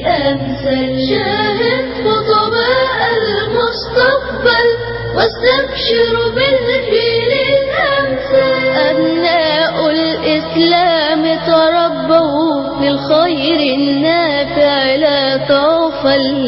أمثل شاهد خطباء المستقبل واستبشروا بالجيل الأمثل. أبناء الإسلام تربوا للخير النافع لا طوفل.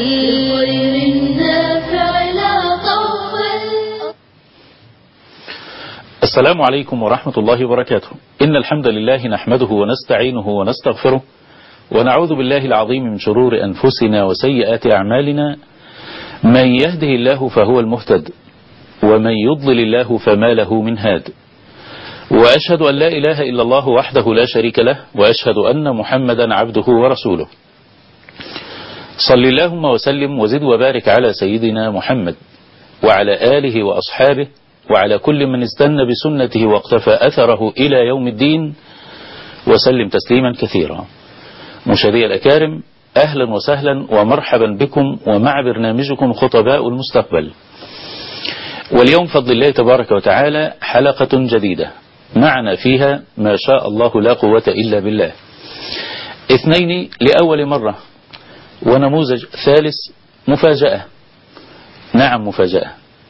السلام عليكم ورحمة الله وبركاته. إن الحمد لله نحمده ونستعينه ونستغفره ونعوذ بالله العظيم من شرور أنفسنا وسيئات أعمالنا. من يهده الله فهو المهتد ومن يضلل الله فما له من هاد. وأشهد أن لا إله إلا الله وحده لا شريك له وأشهد أن محمدا عبده ورسوله. صل اللهم وسلم وزد وبارك على سيدنا محمد وعلى آله وأصحابه وعلى كل من استنى بسنته واقتفى أثره إلى يوم الدين وسلم تسليما كثيرا. مشاهدي الأكارم، أهلا وسهلا ومرحبا بكم ومع برنامجكم خطباء المستقبل. واليوم فضل الله تبارك وتعالى حلقة جديدة معنا فيها ما شاء الله لا قوة إلا بالله. اثنين لأول مرة ونموذج ثالث مفاجأة. نعم مفاجأة.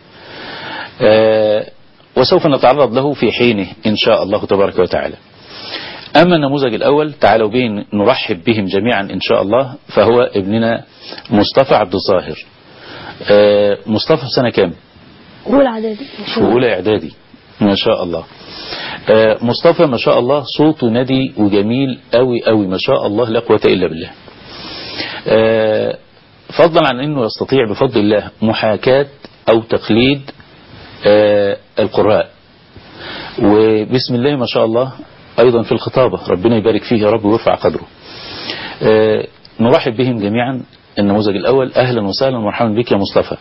وسوف نتعرض له في حينه إن شاء الله تبارك وتعالى. أما النموذج الأول تعالوا به نرحب بهم جميعا إن شاء الله، فهو ابننا مصطفى عبد الظاهر. مصطفى في سنة كام؟ أولى إعدادي. في أولى إعدادي ما شاء الله. مصطفى ما شاء الله صوته ندي وجميل قوي قوي ما شاء الله لا قوة إلا بالله. فضلا عن أنه يستطيع بفضل الله محاكاة أو تقليد القراء، وبسم الله ما شاء الله أيضا في الخطابة. ربنا يبارك فيه يا رب ويرفع قدره. نرحب بهم جميعا. النموذج الأول أهلا وسهلا ومرحبا بك يا مصطفى.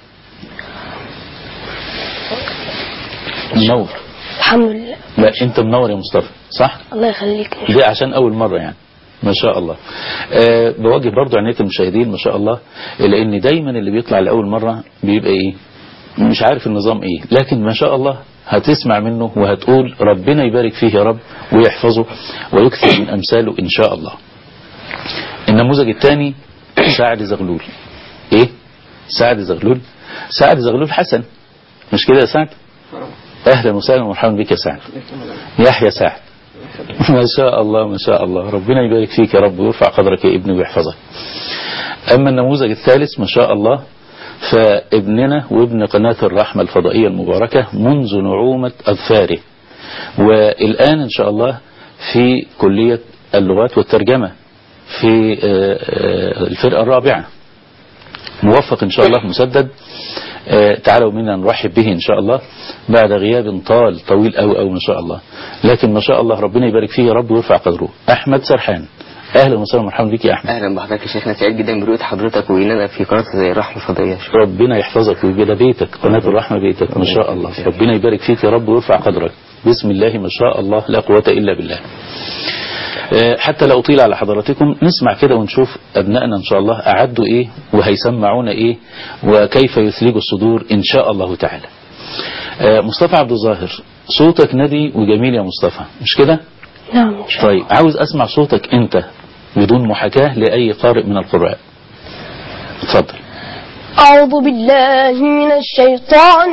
منور. الحمد لله. لا أنت منور يا مصطفى صح؟ الله يخليك. دي عشان أول مرة يعني ما شاء الله. بوجه برضو عناية المشاهدين ما شاء الله، لأن دايما اللي بيطلع لأول مرة بيبقى إيه مش عارف النظام إيه، لكن ما شاء الله هتسمع منه وهتقول ربنا يبارك فيه يا رب ويحفظه ويكثر من أمثاله إن شاء الله. النموذج الثاني سعد زغلول. إيه سعد زغلول؟ سعد زغلول حسن مش كده يا سعد؟ أهلا وسهلا ومرحبا بك يا سعد. يحيى سعد ما شاء الله ما شاء الله. ربنا يبارك فيك يا رب ويرفع قدرك يا ابني ويحفظك. أما النموذج الثالث ما شاء الله فابننا وابن قناة الرحمة الفضائية المباركة منذ نعومة أظفاره، والآن إن شاء الله في كلية اللغات والترجمة في الفرقة الرابعة. موفق إن شاء الله مسدد. تعالوا منا نرحب به إن شاء الله بعد غياب طويل أو ما شاء الله، لكن ما شاء الله ربنا يبارك فيه يا رب ويرفع قدره. أحمد سرحان. اهلا وسهلا ومرحبا بك يا احمد. اهلا بحضرتك يا شيخنا، سعيد جدا برؤيه حضرتك واننا في قناه الرحمه الفضائيه. ربنا يحفظك ويجعل بيتك قناه الرحمه بيتك ما شاء الله. ربنا يبارك فيك يا رب ويرفع قدرك. بسم الله ما شاء الله لا قوه الا بالله. حتى لا اطيل على حضراتكم نسمع كده ونشوف ابنائنا ان شاء الله اعدوا ايه وهيسمعونا ايه وكيف يثلج الصدور ان شاء الله تعالى. مصطفى عبد الظاهر صوتك ندي وجميل يا مصطفى مش كده؟ نعم. طيب عاوز اسمع صوتك انت بدون محاكاة لأي قارئ من القراء. اتفضل. أعوذ بالله من الشيطان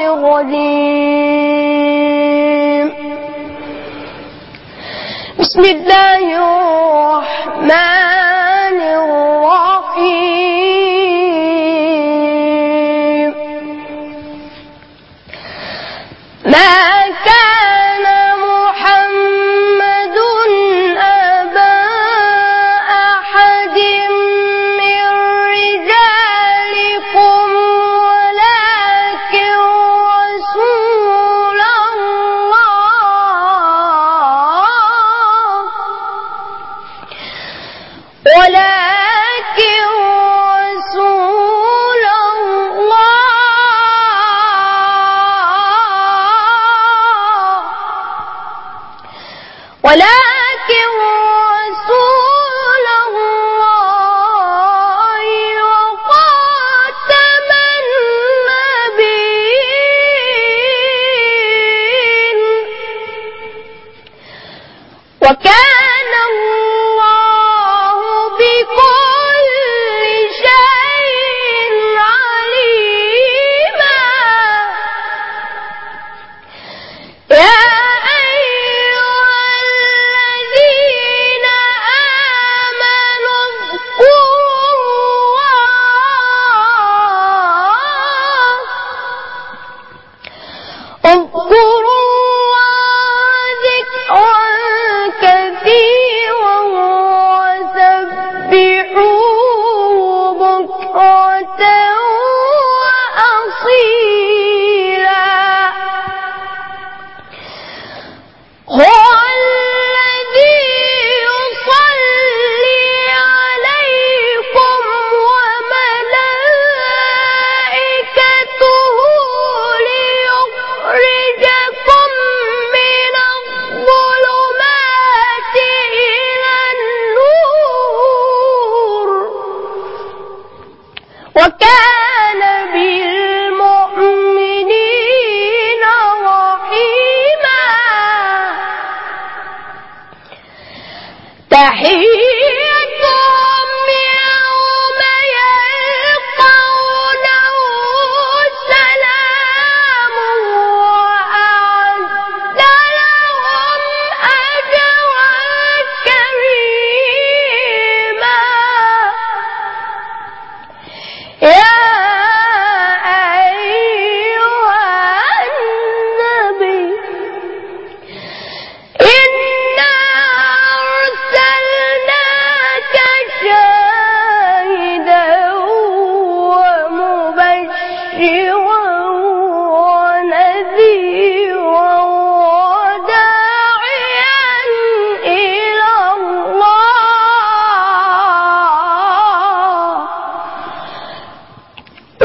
الرجيم. بسم الله الرحمن الرحيم. ما كان محمد أبا أحد من رجالكم ولكن رسول الله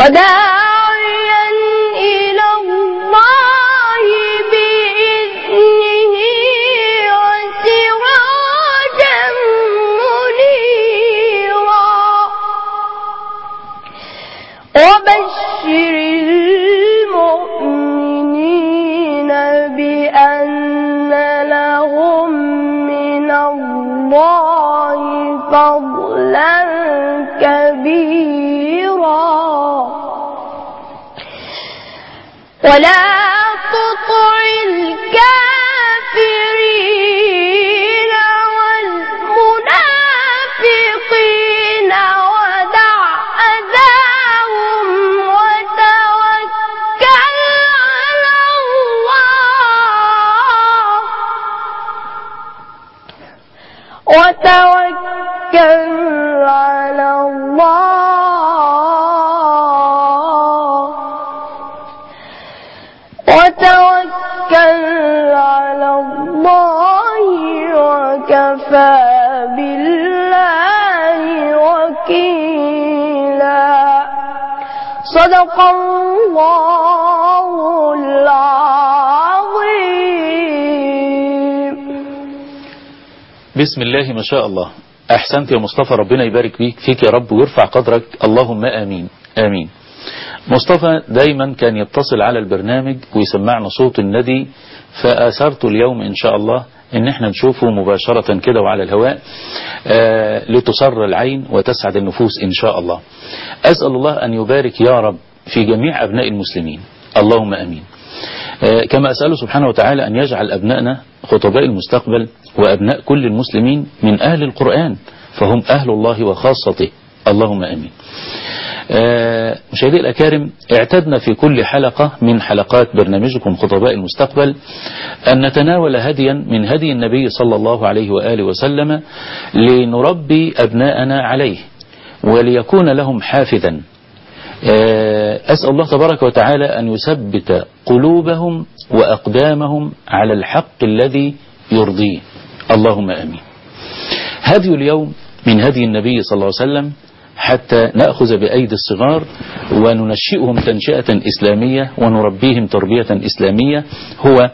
وداعيا إلى الله بإذنه وسراجا منيرا وبشر المؤمنين بأن لهم من الله فضلا كبيرا ولا تطع الكافرين والمنافقين ودع أذاهم وتوكل على الله وكفى بالله وكيلا. صدق الله العظيم. بسم الله ما شاء الله. أحسنت يا مصطفى، ربنا يبارك فيك يا رب ويرفع قدرك، اللهم آمين آمين. مصطفى دايما كان يتصل على البرنامج ويسمعنا صوت الندي، فآثرت اليوم إن شاء الله إن احنا نشوفه مباشرة كده وعلى الهواء لتسر العين وتسعد النفوس إن شاء الله. أسأل الله أن يبارك يا رب في جميع أبناء المسلمين، اللهم آمين. كما أسأله سبحانه وتعالى أن يجعل أبنائنا خطباء المستقبل وأبناء كل المسلمين من أهل القرآن، فهم أهل الله وخاصته، اللهم آمين. مشاهدي الأكارم، اعتدنا في كل حلقة من حلقات برنامجكم خطباء المستقبل أن نتناول هديا من هدي النبي صلى الله عليه وآله وسلم لنربي أبناءنا عليه وليكون لهم حافظا. أسأل الله تبارك وتعالى أن يثبت قلوبهم وأقدامهم على الحق الذي يرضيه، اللهم آمين. هدي اليوم من هدي النبي صلى الله عليه وسلم حتى نأخذ بأيدي الصغار وننشئهم تنشئة إسلامية ونربيهم تربية إسلامية، هو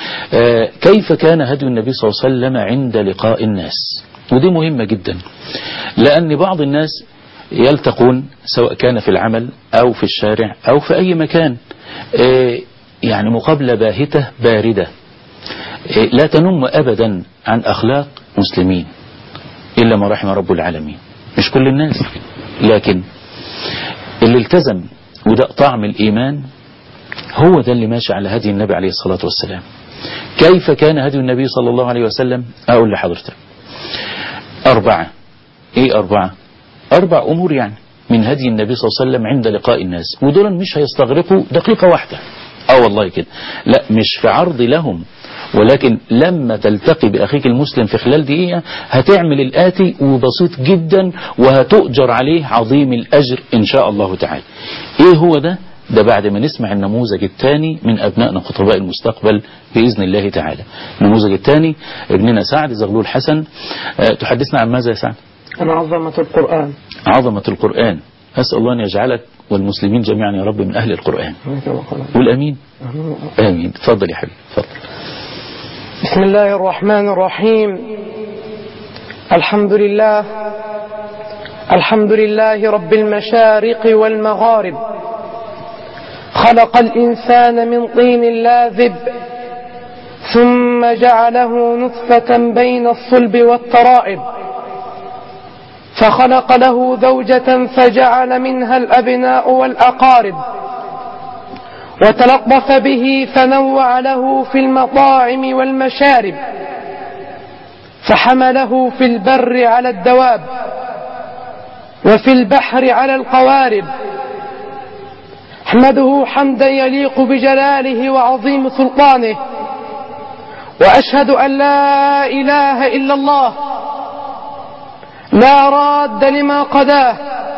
كيف كان هدي النبي صلى الله عليه وسلم عند لقاء الناس. ودي مهمة جدا، لأن بعض الناس يلتقون سواء كان في العمل أو في الشارع أو في أي مكان، يعني مقابلة باهتة باردة لا تنم أبدا عن أخلاق مسلمين إلا ما رحم رب العالمين. مش كل الناس، لكن اللي التزم وده طعم الإيمان هو ده اللي ماشي على هدي النبي عليه الصلاة والسلام. كيف كان هدي النبي صلى الله عليه وسلم؟ أقول لحضرتك 4. إيه 4 أمور يعني من هدي النبي صلى الله عليه وسلم عند لقاء الناس، ودول مش هيستغرقوا دقيقة واحدة، والله كده، لا مش في عرض لهم، ولكن لما تلتقي بأخيك المسلم في خلال دقيقة هتعمل الآتي وبسيط جدا وهتؤجر عليه عظيم الأجر إن شاء الله تعالى. إيه هو ده؟ ده بعد ما نسمع النموذج الثاني من أبنائنا خطباء المستقبل بإذن الله تعالى. النموذج الثاني ابننا سعد زغلول حسن، تحدثنا عن ماذا يا سعد؟ عن عظمة القرآن. عظمة القرآن. أسأل الله أن يجعلك والمسلمين جميعا يا رب من أهل القرآن. والأمين. آمين. تفضل يا حبيبي، تفضل. بسم الله الرحمن الرحيم. الحمد لله رب المشارق والمغارب. خلق الإنسان من طين لاذب ثم جعله نطفة بين الصلب والترائب، فخلق له زوجة فجعل منها الأبناء والأقارب، وتلطف به فنوع له في المطاعم والمشارب، فحمله في البر على الدواب وفي البحر على القوارب. أحمده حمدا يليق بجلاله وعظيم سلطانه، وأشهد أن لا إله إلا الله لا راد لما قداه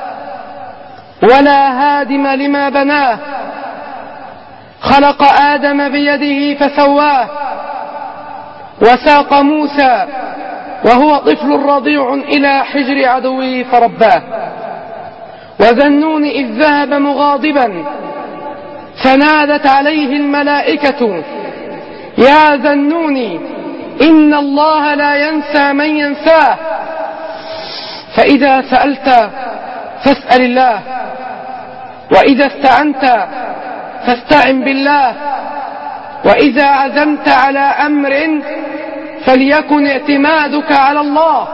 ولا هادم لما بناه. خلق آدم بيده فسواه، وساق موسى وهو طفل رضيع إلى حجر عدوه فرباه، وذا النون إذ ذهب مغاضبا فنادت عليه الملائكة يا ذا النون إن الله لا ينسى من ينساه فإذا سألت فاسأل الله وإذا استعنت فاستعن بالله وإذا عزمت على أمر فليكن اعتمادك على الله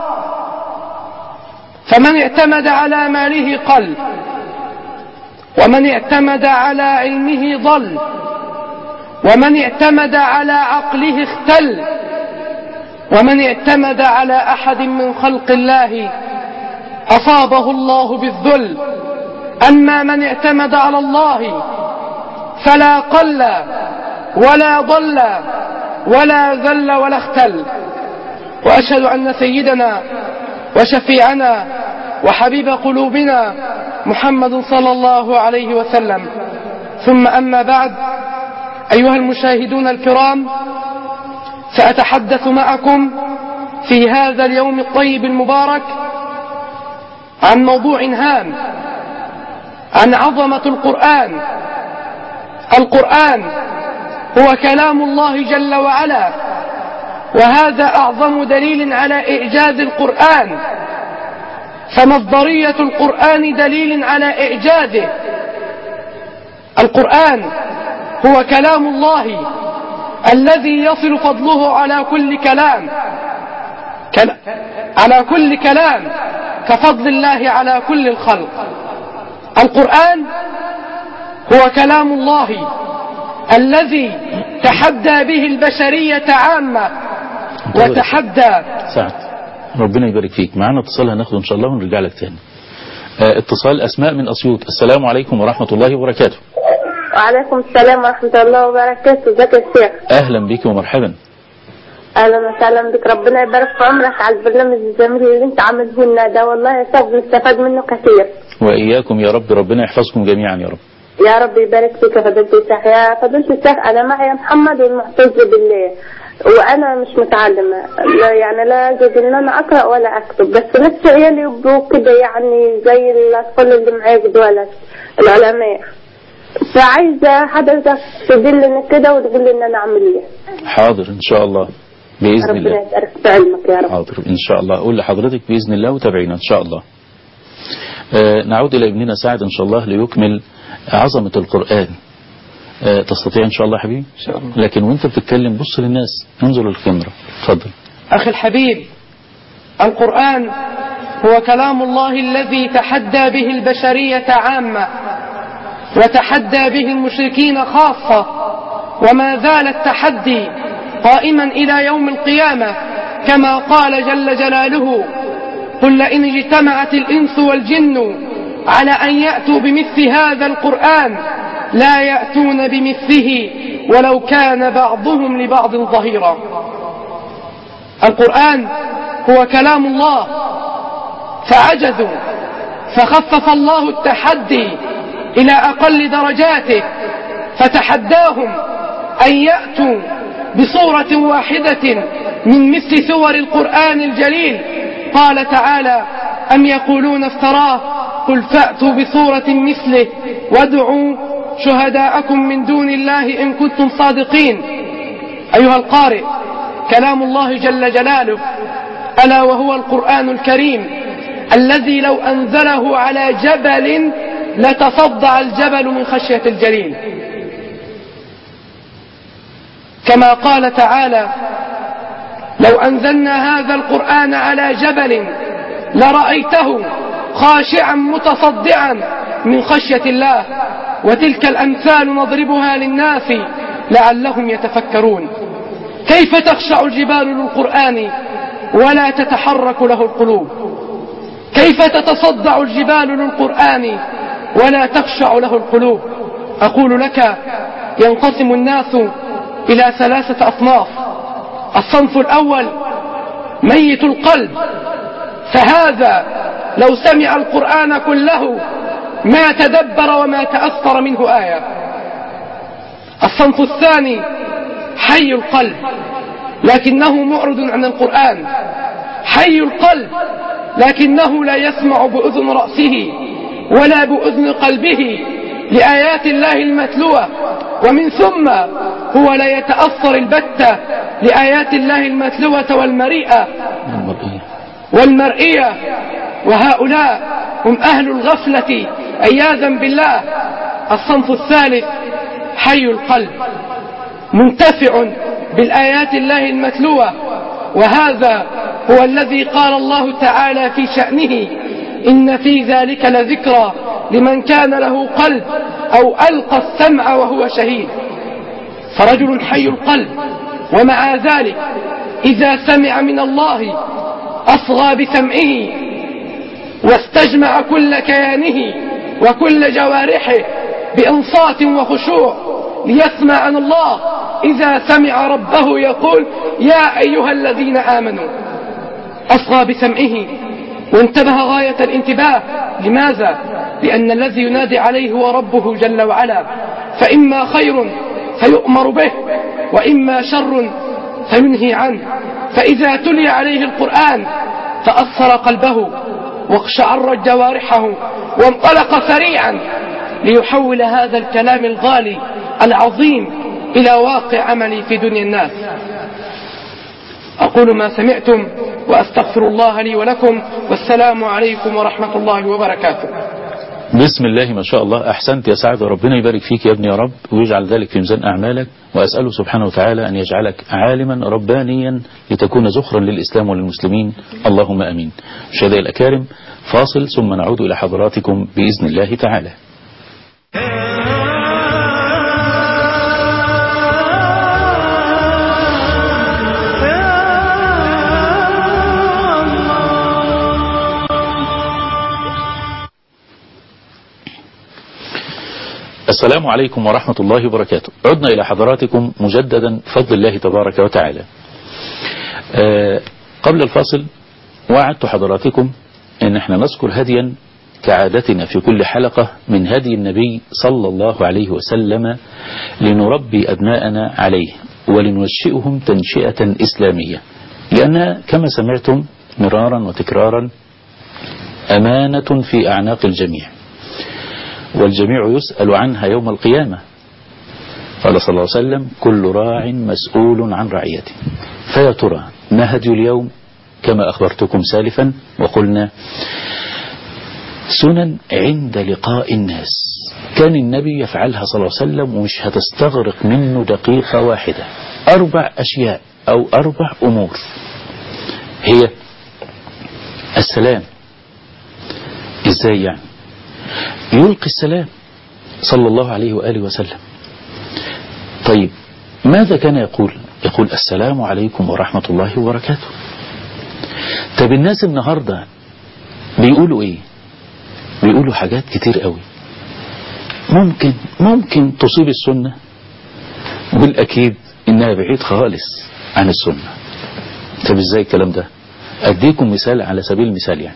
فمن اعتمد على ماله قل ومن اعتمد على علمه ضل ومن اعتمد على عقله اختل ومن اعتمد على أحد من خلق الله أصابه الله بالذل أما من اعتمد على الله فلا قل ولا ضل ولا ذل ولا اختل وأشهد أن سيدنا وشفيعنا وحبيب قلوبنا محمد صلى الله عليه وسلم ثم أما بعد أيها المشاهدون الكرام سأتحدث معكم في هذا اليوم الطيب المبارك عن موضوع هام عن عظمة القرآن. القرآن هو كلام الله جل وعلا وهذا أعظم دليل على إعجاز القرآن فمصدرية القرآن دليل على إعجازه. القرآن هو كلام الله الذي يصل فضله على كل كلام كفضل الله على كل الخلق. القرآن هو كلام الله الذي تحدى به البشرية عامة وتحدى سعد ربنا يبارك فيك. معنا اتصال هناخده ان شاء الله ونرجع لك تاني. اتصال أسماء من أسيوط. السلام عليكم ورحمة الله وبركاته. وعليكم السلام ورحمة الله وبركاته. ازيك يا شيخ؟ أهلا بك ومرحبا. أهلا وسهلا بك. ربنا يبارك في عمرك على البرنامج الجميل اللي انت عامله لنا ده، والله يا شيخ بنستفاد منه كثير. وإياكم يا رب، ربنا يحفظكم جميعا يا رب. يا رب يبارك فيك يا فضيلة الشيخ. يا فضيلة الشيخ أنا معي محمد والمعتز بالله وأنا مش متعلمة، يعني لا أجد إن أنا أقرأ ولا أكتب، بس نفس عيالي يبقوا كده يعني زي الأطفال اللي معايا دول العلماء، فعايزة حضرتك تدلني كده وتقول لي إن أنا أعمل إيه. حاضر إن شاء الله بإذن الله. ربنا يبارك في علمك يا رب. حاضر إن شاء الله. أقول لحضرتك بإذن الله وتابعينا إن شاء الله. نعود إلى ابننا سعد إن شاء الله ليكمل عظمة القرآن. تستطيع إن شاء الله حبيبي؟ إن شاء الله. لكن وانت بتتكلم بص للناس، انظر للكاميرا. اتفضل. أخي الحبيب، القرآن هو كلام الله الذي تحدى به البشرية عامة وتحدى به المشركين خاصة، وما زال التحدي قائما إلى يوم القيامة كما قال جل جلاله: قل لئن اجتمعت الإنس والجن على أن يأتوا بمثل هذا القرآن لا يأتون بمثله ولو كان بعضهم لبعض ظهيرا. القرآن هو كلام الله فعجزوا، فخفف الله التحدي إلى أقل درجاته فتحداهم أن يأتوا بصورة واحدة من مثل سور القرآن الجليل. قال تعالى: أم يقولون افتراه قل فأتوا بصورة مثله وادعوا شهداءكم من دون الله إن كنتم صادقين. أيها القارئ، كلام الله جل جلاله ألا وهو القرآن الكريم الذي لو أنزله على جبل لتصدع الجبل من خشية الجليل، كما قال تعالى: لو أنزلنا هذا القرآن على جبل لرأيته خاشعا متصدعا من خشية الله. وتلك الأمثال نضربها للناس لعلهم يتفكرون. كيف تخشع الجبال للقرآن ولا تتحرك له القلوب؟ كيف تتصدع الجبال للقرآن ولا تخشع له القلوب؟ أقول لك: ينقسم الناس إلى 3 أصناف. الصنف الأول ميت القلب، فهذا لو سمع القرآن كله ما تدبر وما تأثر منه آية. الصنف الثاني حي القلب لكنه معرض عن القرآن، حي القلب لكنه لا يسمع بأذن رأسه ولا بأذن قلبه لآيات الله المتلوة، ومن ثم هو لا يتأثر البتة لآيات الله المتلوة والمرئية، وهؤلاء هم أهل الغفلة عياذا بالله. الصنف الثالث حي القلب، منتفع بالآيات الله المتلوة، وهذا هو الذي قال الله تعالى في شأنه: إن في ذلك لذكرى لمن كان له قلب أو ألقى السمع وهو شهيد. فرجل حي القلب ومع ذلك إذا سمع من الله أصغى بسمعه واستجمع كل كيانه وكل جوارحه بإنصات وخشوع ليسمع عن الله. إذا سمع ربه يقول: يا أيها الذين آمنوا، أصغى بسمعه وانتبه غاية الانتباه. لماذا؟ لأن الذي ينادي عليه هو ربه جل وعلا، فإما خير فيؤمر به وإما شر فينهي عنه. فإذا تلي عليه القرآن تأثر قلبه واقشعرت جوارحه وانطلق سريعا ليحول هذا الكلام الغالي العظيم إلى واقع عملي في دنيا الناس. أقول ما سمعتم وأستغفر الله لي ولكم، والسلام عليكم ورحمة الله وبركاته. بسم الله ما شاء الله. أحسنت يا سعد، وربنا يبارك فيك يا ابني يا رب، ويجعل ذلك في ميزان أعمالك، وأسأله سبحانه وتعالى أن يجعلك عالما ربانيا لتكون زخرا للإسلام وللمسلمين، اللهم أمين. مشاهدي الأكارم، فاصل ثم نعود إلى حضراتكم بإذن الله تعالى. السلام عليكم ورحمة الله وبركاته. عدنا إلى حضراتكم مجددا بفضل الله تبارك وتعالى. قبل الفاصل وعدت حضراتكم أن احنا نذكر هديا كعادتنا في كل حلقة من هدي النبي صلى الله عليه وسلم لنربي أبناءنا عليه ولننشئهم تنشئة إسلامية، لأنها كما سمعتم مرارا وتكرارا أمانة في أعناق الجميع، والجميع يسأل عنها يوم القيامة. قال صلى الله عليه وسلم: كل راع مسؤول عن رعيته. فيا ترى ما هدي اليوم؟ كما أخبرتكم سالفا وقلنا سنن عند لقاء الناس كان النبي يفعلها صلى الله عليه وسلم، ومش هتستغرق منه دقيقة واحدة. 4 أشياء أو 4 أمور، هي السلام. إزاي يعني؟ يلقي السلام صلى الله عليه وآله وسلم. طيب ماذا كان يقول؟ يقول: السلام عليكم ورحمة الله وبركاته. طب الناس النهاردة بيقولوا ايه؟ بيقولوا حاجات كتير قوي ممكن تصيب السنة، بالأكيد إنها بعيد خالص عن السنة. طب ازاي الكلام ده؟ أديكم مثال على سبيل المثال. يعني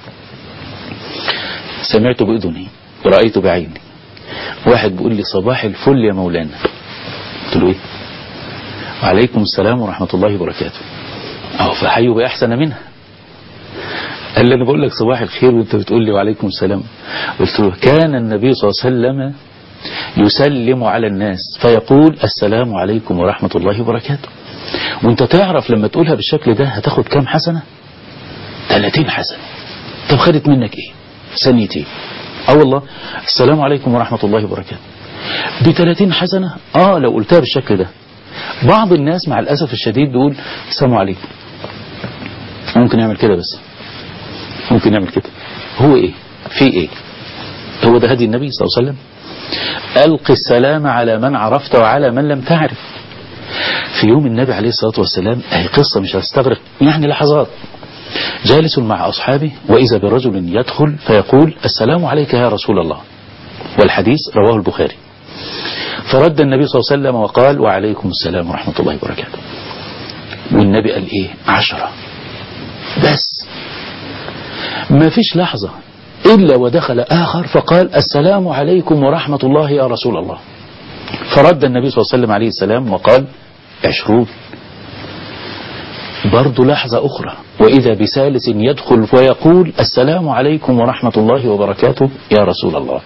سمعت بأذني ورأيت بعيني واحد بيقول لي: صباح الفل يا مولانا. قلت له: ايه؟ وعليكم السلام ورحمة الله وبركاته. اهو فحيوا بأحسن منها. قال لي: انا بقول لك صباح الخير وانت بتقول لي وعليكم السلام. قلت له: كان النبي صلى الله عليه وسلم يسلم على الناس فيقول: السلام عليكم ورحمة الله وبركاته. وانت تعرف لما تقولها بالشكل ده هتاخد كام حسنة؟ 30 حسنة. طب خدت منك ايه؟ ثانيتين. والله السلام عليكم ورحمة الله وبركاته ب30 حسنة. لو قلتها بالشكل ده. بعض الناس مع الأسف الشديد بيقول: السلام عليكم. ممكن يعمل كده، بس ممكن يعمل كده. هو ايه؟ في ايه؟ هو ده هدي النبي صلى الله عليه وسلم؟ ألقي السلام على من عرفت وعلى من لم تعرف. في يوم النبي عليه الصلاة والسلام، هي قصة مش هستغرق يعني لحظات، جالس مع أصحابه وإذا برجل يدخل فيقول: السلام عليك يا رسول الله. والحديث رواه البخاري. فرد النبي صلى الله عليه وسلم وقال: وعليكم السلام ورحمة الله وبركاته. والنبي قال ايه؟ 10 بس. ما فيش لحظة إلا ودخل آخر فقال: السلام عليكم ورحمة الله يا رسول الله. فرد النبي صلى الله عليه وسلم عليه السلام وقال: 20. برضو لحظة أخرى وإذا بثالث يدخل ويقول السلام عليكم ورحمة الله وبركاته يا رسول الله.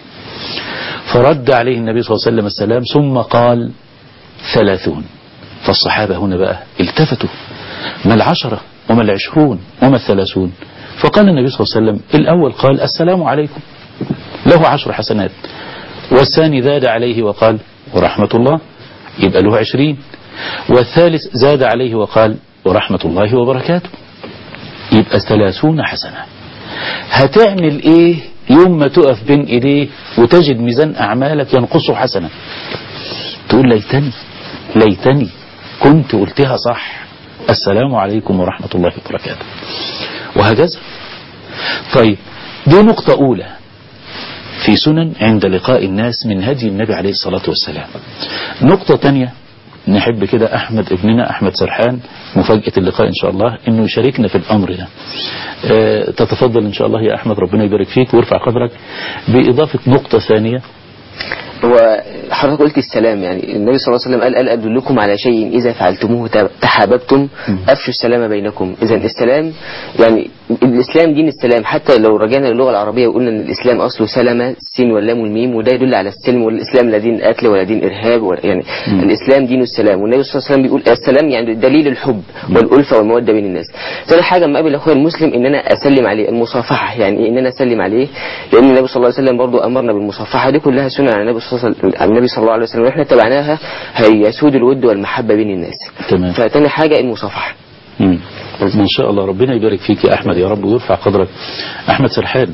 فرد عليه النبي صلى الله عليه وسلم السلام ثم قال 30. فالصحابة هنا بقى التفتوا، ما 10 وما 20 وما 30؟ فقال النبي صلى الله عليه وسلم الأول قال السلام عليكم له 10 حسنات، والثاني زاد عليه وقال ورحمة الله يبقى له 20، والثالث زاد عليه وقال ورحمة الله وبركاته يبقى 30 حسنة. هتعمل ايه يوم ما تقف بين ايديه وتجد ميزان اعمالك ينقصه حسنة؟ تقول ليتني كنت قلتها صح، السلام عليكم ورحمة الله وبركاته، وهكذا. طيب دي نقطة أولى في سنن عند لقاء الناس من هدي النبي عليه الصلاة والسلام. نقطة تانية نحب كده أحمد ابننا أحمد سرحان مفاجأة اللقاء إن شاء الله إنه يشاركنا في الأمر ده. تتفضل إن شاء الله يا أحمد، ربنا يبارك فيك ويرفع قدرك. بإضافة نقطة ثانية، هو حضرتك قلت السلام، يعني النبي صلى الله عليه وسلم قال أدلكم على شيء إذا فعلتموه تحاببتم أفشوا السلام بينكم. إذا السلام يعني الإسلام دين السلام، حتى لو رجعنا للغة العربية وقلنا أن الإسلام أصله سلم، السين واللام والميم، وده يدل على السلم، والإسلام لا دين قتل ولا دين إرهاب يعني الإسلام دين السلام. والنبي صلى الله عليه وسلم بيقول السلام يعني دليل الحب والألفة والمودة بين الناس. ثاني حاجة لما أقابل أخويا المسلم إن أنا أسلم عليه، المصافحة يعني إن أنا أسلم عليه، لأن النبي صلى الله عليه وسلم برضو أمرنا بالمصافحة. دي كلها سنة عن النبي صلى الله عليه وسلم، واحنا تبعناها هيسود الود والمحبة بين الناس. تمام. فتاني حاجة المصافحة. إن شاء الله ربنا يبارك فيك يا أحمد يا رب ويرفع قدرك. أحمد سرحان،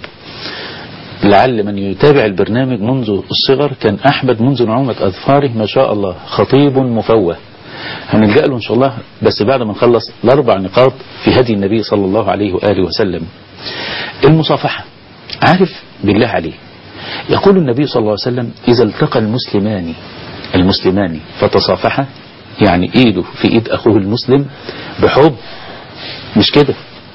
لعل من يتابع البرنامج منذ الصغر كان أحمد منذ نعومة أظفاره ما شاء الله خطيب مفوه. هنلجأ له إن شاء الله بس بعد ما نخلص ال4 نقاط في هدي النبي صلى الله عليه وآله وسلم. المصافحة، عارف بالله عليه يقول النبي صلى الله عليه وسلم إذا التقى المسلمان فتصافحا، يعني إيده في إيد أخوه المسلم بحب، مش كده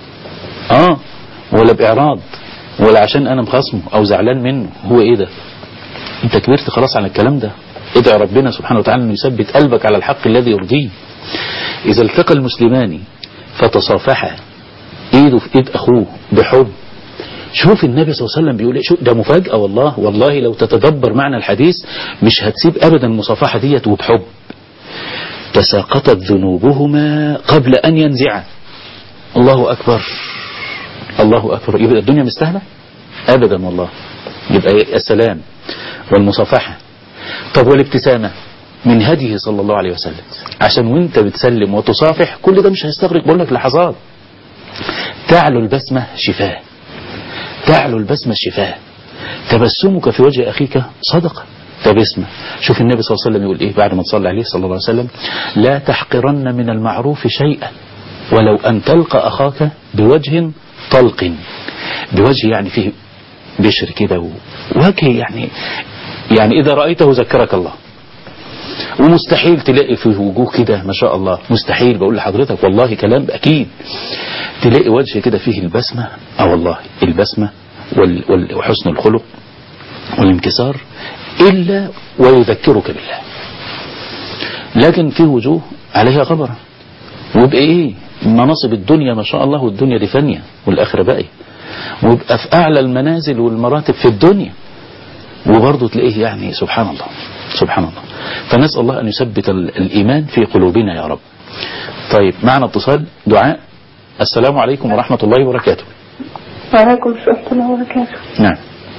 ولا بإعراض ولا عشان أنا مخاصمه أو زعلان منه. هو إيه ده؟ أنت كبرت خلاص على الكلام ده. ادعي ربنا سبحانه وتعالى أنه يثبت قلبك على الحق الذي يرضيه. إذا التقى المسلمان فتصافحا، إيده في إيد أخوه بحب. شوف النبي صلى الله عليه وسلم بيقول ايه، شوف ده مفاجأة والله لو تتدبر معنى الحديث مش هتسيب أبدا المصافحة ديت وبحب. تساقطت ذنوبهما قبل أن ينزعا. الله أكبر الله أكبر. يبقى الدنيا مستاهلة أبدا والله. يبقى السلام والمصافحة. طب والابتسامة من هديه صلى الله عليه وسلم، عشان وانت بتسلم وتصافح كل ده مش هيستغرق بقول لك لحظات. تعلو البسمة شفاء، تعلو البسمة الشفاء. تبسمك في وجه أخيك صدقة. تبسمة. شوف النبي صلى الله عليه وسلم يقول إيه بعد ما تصلي عليه صلى الله عليه وسلم، لا تحقرن من المعروف شيئا ولو أن تلقى أخاك بوجه طلق. بوجه يعني فيه بشر كده ووجه يعني إذا رأيته ذكرك الله. ومستحيل تلاقي في وجوه كده ما شاء الله، مستحيل بقول لحضرتك والله كلام أكيد، تلاقي وجه كده فيه البسمة والله البسمة وحسن الخلق والانكسار إلا ويذكرك بالله. لكن في وجوه عليها غبرة، ويبقى إيه مناصب الدنيا ما شاء الله، والدنيا دي فانية والآخرة باقية، ويبقى في أعلى المنازل والمراتب في الدنيا وبرضه تلاقيه يعني سبحان الله سبحان الله. فنسأل الله أن يثبت الإيمان في قلوبنا يا رب. طيب معنا اتصال. دعاء. السلام عليكم ورحمة الله وبركاته. وعليكم السلام ورحمة الله وبركاته. نعم.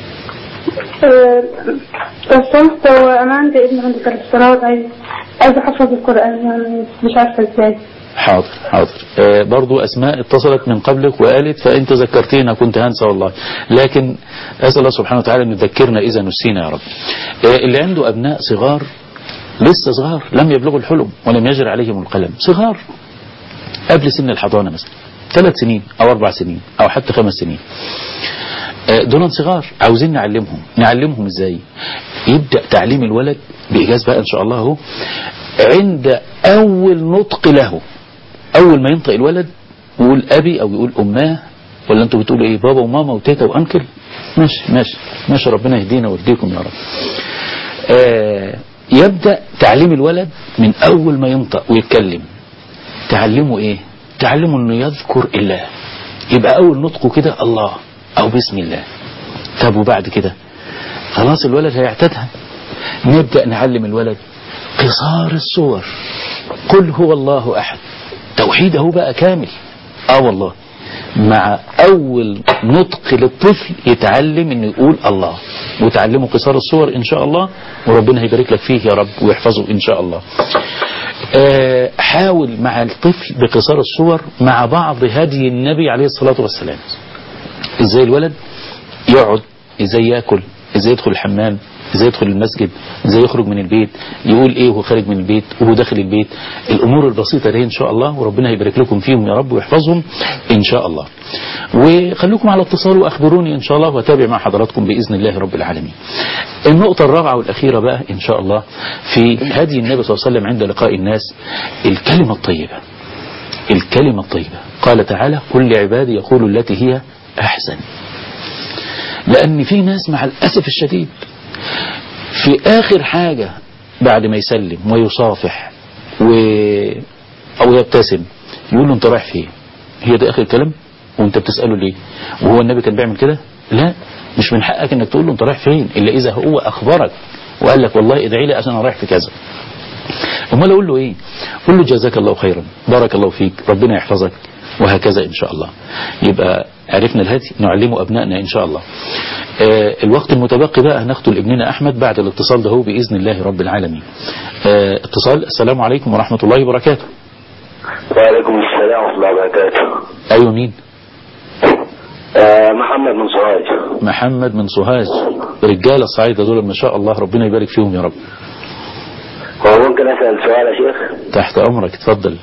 الصمت أنا عندي ابن عنده 3 سنوات عايز أحفظ القرآن يعني مش عارفة إزاي. حاضر برضو أسماء اتصلت من قبلك وقالت فأنت ذكرتينا كنت هنسى والله، لكن أسأل الله سبحانه وتعالى أن يذكرنا إذا نسينا يا رب. اللي عنده أبناء صغار لسه صغار لم يبلغوا الحلم ولم يجر عليهم القلم، صغار قبل سن الحضانة مثلا 3 سنين أو 4 سنين أو حتى 5 سنين، دول صغار عاوزين نعلمهم إزاي. يبدأ تعليم الولد بإيجاز بقى إن شاء الله هو عند أول نطق له، أول ما ينطق الولد يقول أبي أو يقول أماه، ولا أنتوا بتقولوا إيه بابا وماما وتيتا وأنكل. ماشي ربنا يهدينا ويهديكم يا رب. يبدأ تعليم الولد من أول ما ينطق ويتكلم. تعلمه إيه؟ تعلمه انه يذكر الله، يبقى اول نطقه كده الله او بسم الله. طب وبعد كده خلاص الولد هيعتادها، نبدأ نعلم الولد قصار الصور، قل هو الله احد، توحيد اهو بقى كامل. والله مع اول نطق للطفل يتعلم انه يقول الله، وتعلمه قصار الصور ان شاء الله، وربنا هيبارك لك فيه يا رب ويحفظه ان شاء الله. حاول مع الطفل بقصار الصور مع بعض هدي النبي عليه الصلاة والسلام، ازاي الولد يقعد، ازاي يأكل، ازاي يدخل الحمام، ازاي يدخل المسجد، ازاي يخرج من البيت، يقول ايه وهو خارج من البيت وهو داخل البيت. الامور البسيطة دي ان شاء الله، وربنا يبارك لكم فيهم يا رب ويحفظهم ان شاء الله. وخلوكم على اتصال واخبروني ان شاء الله، واتابع مع حضراتكم باذن الله رب العالمين. النقطة الرابعة والاخيرة بقى ان شاء الله في هدي النبي صلى الله عليه وسلم عند لقاء الناس، الكلمة الطيبة. الكلمة الطيبة، قال تعالى قل لعبادي يقولوا التي هي احسن. لان في ناس مع الاسف الشديد في آخر حاجة بعد ما يسلم ويصافح أو يبتسم يقول له أنت رايح فين؟ هي ده آخر الكلام؟ وأنت بتسأله ليه؟ وهو النبي كان بيعمل كده؟ لا، مش من حقك أنك تقول له أنت رايح فين إلا إذا هو أخبرك وقال لك والله ادعي لي عشان أنا رايح في كذا. أمال أقول له إيه؟ قول له جزاك الله خيرا، بارك الله فيك، ربنا يحفظك، وهكذا إن شاء الله. يبقى عرفنا الهدي نعلمه أبنائنا إن شاء الله. الوقت المتبقي بقى هناخده لابننا أحمد بعد الاتصال ده هو بإذن الله رب العالمين. اتصال. السلام عليكم ورحمة الله وبركاته. وعليكم السلام ورحمة الله وبركاته. أيوة مين؟ محمد من سوهاج. محمد من سوهاج. رجال الصعيدة دول ما شاء الله، ربنا يبارك فيهم يا رب. وممكن أسأل سؤال يا شيخ؟ تحت أمرك، اتفضل.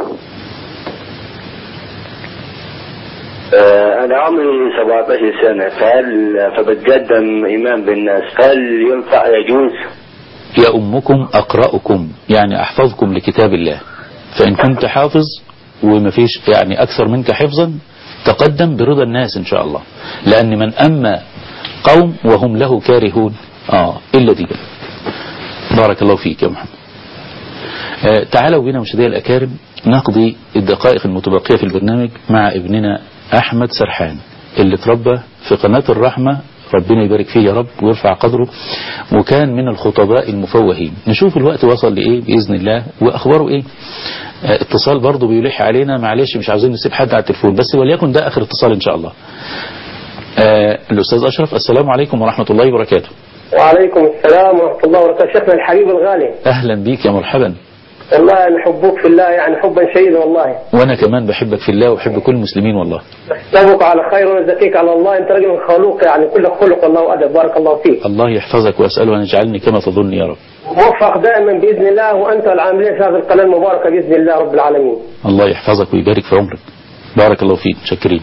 أنا عمري 17 سنة، فبتقدم إمام بالناس، هل ينفع يجوز؟ يا أمكم أقرأكم، يعني أحفظكم لكتاب الله، فإن كنت حافظ وما فيش يعني أكثر منك حفظا تقدم برضا الناس إن شاء الله، لأن من أما قوم وهم له كارهون إلا دي. بارك الله فيك يا محمد. تعالوا بنا مشاهدينا الأكارم نقضي الدقائق المتبقية في البرنامج مع ابننا أحمد سرحان اللي اتربى في قناة الرحمة، ربنا يبارك فيه يا رب ويرفع قدره، وكان من الخطباء المفوهين. نشوف الوقت وصل لإيه بإذن الله وأخباره إيه. اتصال برضو بيلح علينا، معلش مش عاوزين نسيب حد على التليفون، بس وليكن ده آخر اتصال إن شاء الله. الأستاذ أشرف، السلام عليكم ورحمة الله وبركاته. وعليكم السلام ورحمة الله وبركاته. شيخنا الحبيب الغالي، أهلا بيك يا مرحبا. والله نحبك في الله، يعني حبا شديدا والله. وانا كمان بحبك في الله وبحب كل المسلمين والله. نحسبك على خير ونزكيك على الله، انت رجل خلوق يعني كل خلق والله وادب، بارك الله فيك. الله يحفظك واساله ان يجعلني كما تظن يا رب. موفق دائما باذن الله، وانت العاملين في هذه القناه المباركه باذن الله رب العالمين. الله يحفظك ويبارك في عمرك. بارك الله فيك، متشكرين.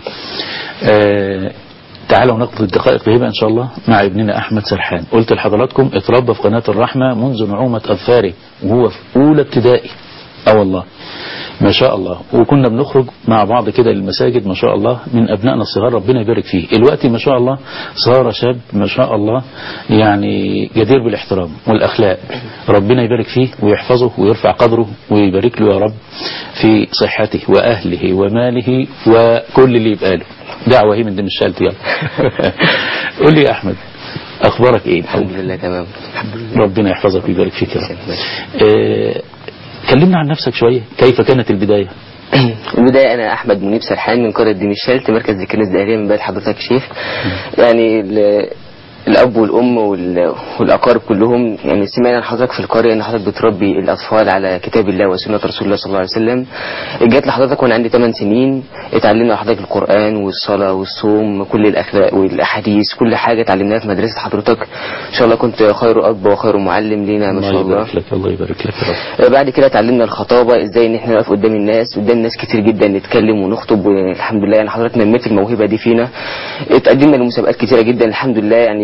تعالوا نقضي الدقائق طيبة إن شاء الله مع ابننا أحمد سرحان. قلت لحضراتكم اتربى في قناة الرحمة منذ نعومة أظفاره وهو في أولى ابتدائي. والله ما شاء الله، وكنا بنخرج مع بعض كده للمساجد ما شاء الله من أبنائنا الصغار، ربنا يبارك فيه. الوقت ما شاء الله صار شاب ما شاء الله، يعني جدير بالاحترام والأخلاق، ربنا يبارك فيه ويحفظه ويرفع قدره ويبارك له يا رب في صحته وأهله وماله وكل اللي يبقى له. دعوة هي من دم الشالت يلا. قول لي يا أحمد أخبارك إيه؟ الحمد لله تمام. ربنا يحفظك ويبارك فيك يا رب. كلمنا عن نفسك شوية، كيف كانت البداية؟ البداية أنا أحمد منيب سرحان من قرية دين الشالت، مركز ذكر الدائرية من بلد حضرتك شيخ. يعني الأب والأم والأقارب كلهم، يعني سمعنا عن حضرتك في القرية أن حضرتك بتربي الأطفال على كتاب الله وسنة رسول الله صلى الله عليه وسلم. جات لحضرتك وأنا عندي 8 سنين، اتعلمنا حضرتك القرآن والصلاة والصوم، كل الأخلاق والأحاديث، كل حاجة اتعلمناها في مدرسة حضرتك. إن شاء الله كنت خير أب وخير معلم لنا ما شاء الله. الله يبارك لك، الله يبارك لك يا رب. بعد كده اتعلمنا الخطابة، ازاي ان احنا نقف قدام الناس، قدام ناس كتير جدا نتكلم ونخطب، والحمد لله يعني حضرتك نميت الموهبة دي فينا. اتقدمنا لمسابقات كتيرة جدا الحمد لله، يعني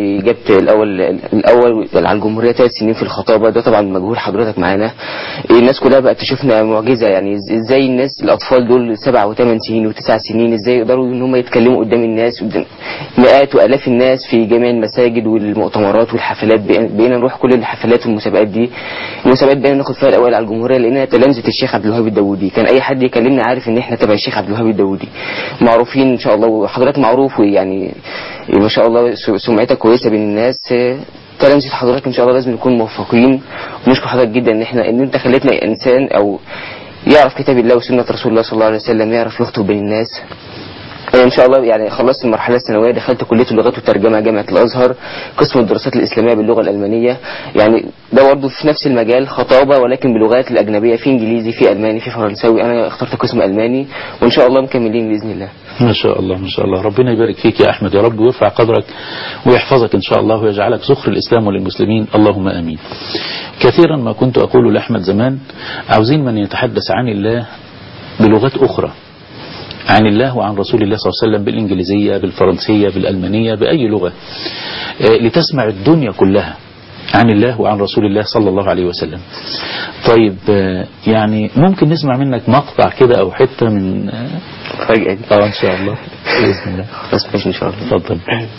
جبت الاول على الجمهوريه 3 سنين في الخطابه، ده طبعا مجهود حضرتك معانا. الناس كلها بقت تشوفنا معجزه، يعني ازاي الناس الاطفال دول 7 و8 سنين و9 سنين ازاي يقدروا ان هم يتكلموا قدام الناس، قدام مئات والاف الناس في جميع المساجد والمؤتمرات والحفلات. بقينا نروح كل الحفلات والمسابقات دي. المسابقات بقينا ناخد فيها الاول على الجمهوريه لانها تلامذه الشيخ عبد الوهاب الداوودي. كان اي حد يكلمنا عارف ان احنا تبع الشيخ عبد الوهاب الداوودي، معروفين ان شاء الله، وحضرتك معروف ويعني ما شاء الله سمعتك كويسه بين الناس. تلامذة حضرتك ان شاء الله لازم نكون موفقين، ونشكر حضرتك جدا ان انت خليتنا انسان او يعرف كتاب الله وسنه رسول الله صلى الله عليه وسلم، يعرف يخطب بين الناس. ان شاء الله يعني خلصت المرحله الثانويه، دخلت كليه اللغات والترجمه جامعه الازهر، قسم الدراسات الاسلاميه باللغه الالمانيه. يعني ده برضه في نفس المجال خطابه ولكن باللغات الاجنبيه، في انجليزي في الماني في فرنساوي. انا اخترت قسم الماني وان شاء الله مكملين باذن الله. ما شاء الله ما شاء الله. ربنا يبارك فيك يا احمد يا رب، ويرفع قدرك ويحفظك ان شاء الله ويجعلك ذخر الاسلام وللمسلمين، اللهم امين. كثيرا ما كنت اقول لاحمد زمان عاوزين من يتحدث عن الله بلغات اخرى، عن الله وعن رسول الله صلى الله عليه وسلم، بالإنجليزية بالفرنسية بالألمانية بأي لغة، لتسمع الدنيا كلها عن الله وعن رسول الله صلى الله عليه وسلم. طيب يعني ممكن نسمع منك مقطع كده أو حتة من فجأة إن شاء الله بإذن الله. إن شاء الله. تفضل.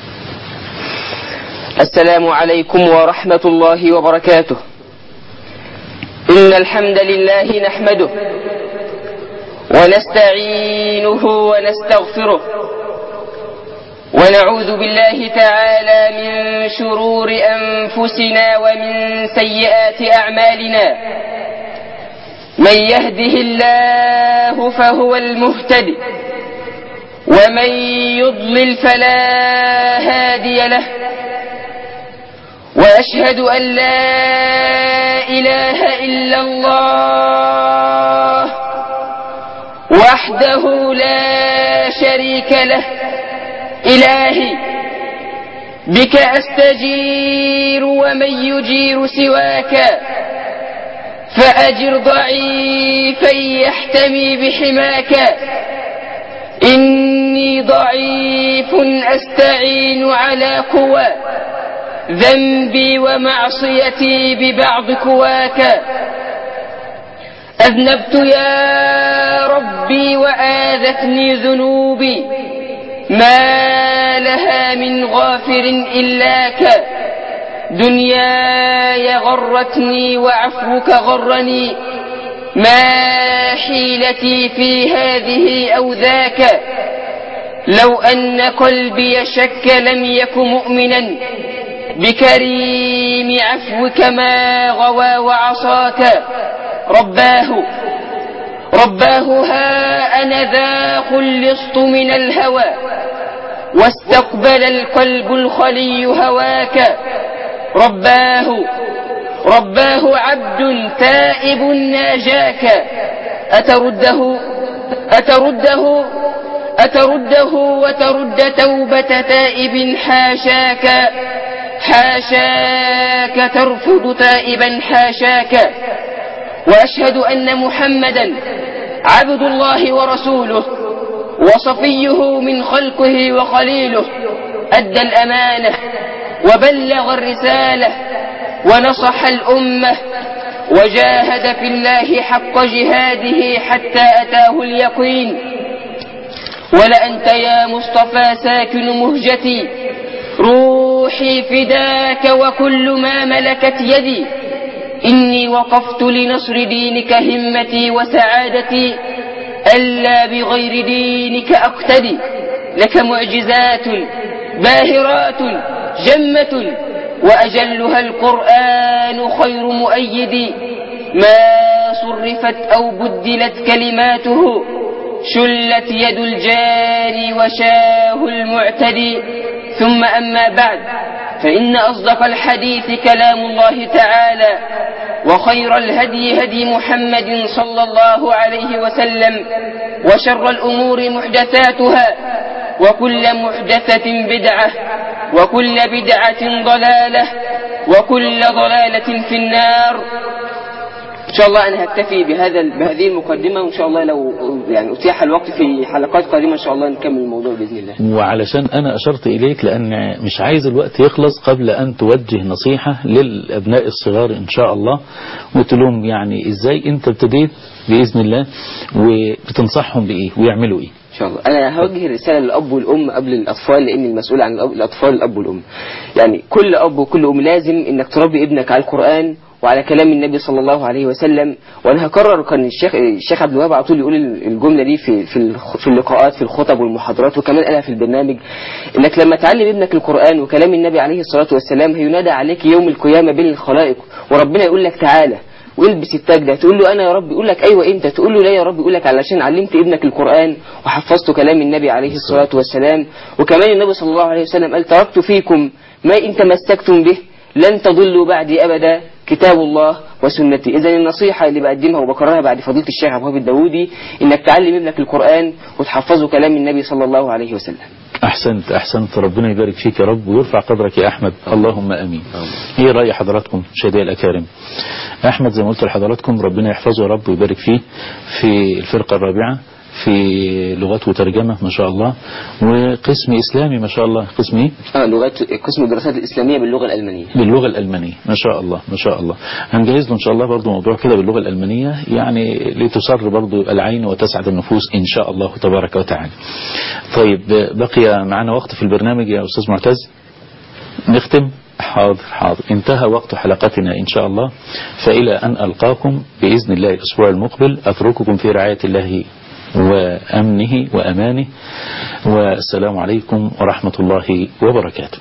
السلام عليكم ورحمة الله وبركاته. إن الحمد لله نحمده ونستعينه ونستغفره ونعوذ بالله تعالى من شرور أنفسنا ومن سيئات أعمالنا. من يهده الله فهو المهتدي ومن يضلل فلا هادي له. وأشهد أن لا إله إلا الله وحده لا شريك له. إلهي بك أستجير ومن يجير سواك، فأجر ضعيفا يحتمي بحماك. إني ضعيف أستعين على قوى ذنبي ومعصيتي ببعض قواك. أذنبت يا ربي وآذتني ذنوبي، ما لها من غافر إلاك. دنياي غرتني وعفوك غرني، ما حيلتي في هذه أو ذاك. لو أن قلبي شك لم يك مؤمنا، بكريم عفوك ما غوى وعصاك. رباه ها أنا ذا خلصت من الهوى، واستقبل القلب الخلي هواك. رباه عبد تائب ناجاك، أترده وترد توبة تائب حاشاك ترفض تائبا حاشاك. وأشهد أن محمدا عبد الله ورسوله وصفيه من خلقه وخليله، أدى الأمانة وبلغ الرسالة ونصح الأمة، وجاهد في الله حق جهاده حتى أتاه اليقين. ولأنت يا مصطفى ساكن مهجتي، روحي فداك وكل ما ملكت يدي. إني وقفت لنصر دينك همتي وسعادتي، ألا بغير دينك أقتدي. لك معجزات باهرات جمة، وأجلها القرآن خير مؤيد. ما صرفت أو بدلت كلماته، شلت يد الجاني وشاه المعتدي. ثم أما بعد، فإن أصدق الحديث كلام الله تعالى، وخير الهدي هدي محمد صلى الله عليه وسلم، وشر الأمور محدثاتها، وكل محدثة بدعة، وكل بدعة ضلالة، وكل ضلالة في النار. إن شاء الله أنا هكتفي بهذه المقدمة، وإن شاء الله لو يعني أتيح الوقت في حلقات قادمة إن شاء الله نكمل الموضوع بإذن الله. وعلشان أنا أشرت إليك لأن مش عايز الوقت يخلص قبل أن توجه نصيحة للأبناء الصغار إن شاء الله، وتقول لهم يعني إزاي أنت ابتديت بإذن الله وبتنصحهم بإيه ويعملوا إيه. إن شاء الله أنا هوجه الرسالة للأب والأم قبل الأطفال، لأن المسؤول عن الأطفال الأب والأم. يعني كل أب وكل أم لازم إنك تربي ابنك على القرآن وعلى كلام النبي صلى الله عليه وسلم. وانا هكرر، كان الشيخ عبد الوهاب على طول يقول الجمله دي في اللقاءات في الخطب والمحاضرات، وكمان قالها في البرنامج، انك لما تعلم ابنك القرآن وكلام النبي عليه الصلاه والسلام هينادى عليك يوم القيامه بين الخلائق، وربنا يقول لك تعالى والبس التاج ده، تقول له انا يا رب، يقول لك ايوه انت، تقول له لا يا رب، يقول لك علشان علمت ابنك القرآن وحفظت كلام النبي عليه الصلاه والسلام. وكمان النبي صلى الله عليه وسلم قال تركت فيكم ما ان تمسكتم به لن تضلوا بعدي أبدا، كتاب الله وسنتي. إذن النصيحة اللي بقدمها وبكررها بعد فضيلة الشيخ عبد الوهاب الداودي إنك تعلم ابنك القرآن وتحفظه كلام النبي صلى الله عليه وسلم. أحسنت، ربنا يبارك فيك يا رب ويرفع قدرك يا أحمد، اللهم أمين. هي رأي حضراتكم مشاهدي الأكارم، أحمد زي ما قلت لحضراتكم ربنا يحفظه يا رب ويبارك فيه في الفرقة الرابعة في لغات وترجمة ما شاء الله، وقسم إسلامي ما شاء الله. قسم إيه؟ لغات، قسم الدراسات الإسلامية باللغة الألمانية. باللغة الألمانية ما شاء الله ما شاء الله. هنجهز له إن شاء الله برضو موضوع كده باللغة الألمانية، يعني لتسر برضو العين وتسعد النفوس إن شاء الله تبارك وتعالى. طيب بقي معنا وقت في البرنامج يا أستاذ معتز، نختم. حاضر انتهى وقت حلقتنا إن شاء الله، فإلى أن ألقاكم بإذن الله الأسبوع المقبل أترككم في رعاية الله وأمنه وأمانه، والسلام عليكم ورحمة الله وبركاته.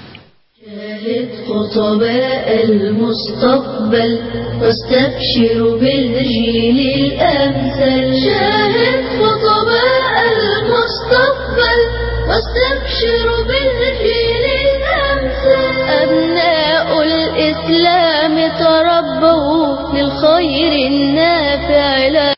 شاهد خطباء المستقبل واستبشر بالجيل الأمثل. شاهد خطباء المستقبل واستبشر بالجيل الأمثل. أبناء الإسلام تربوا للخير النافع.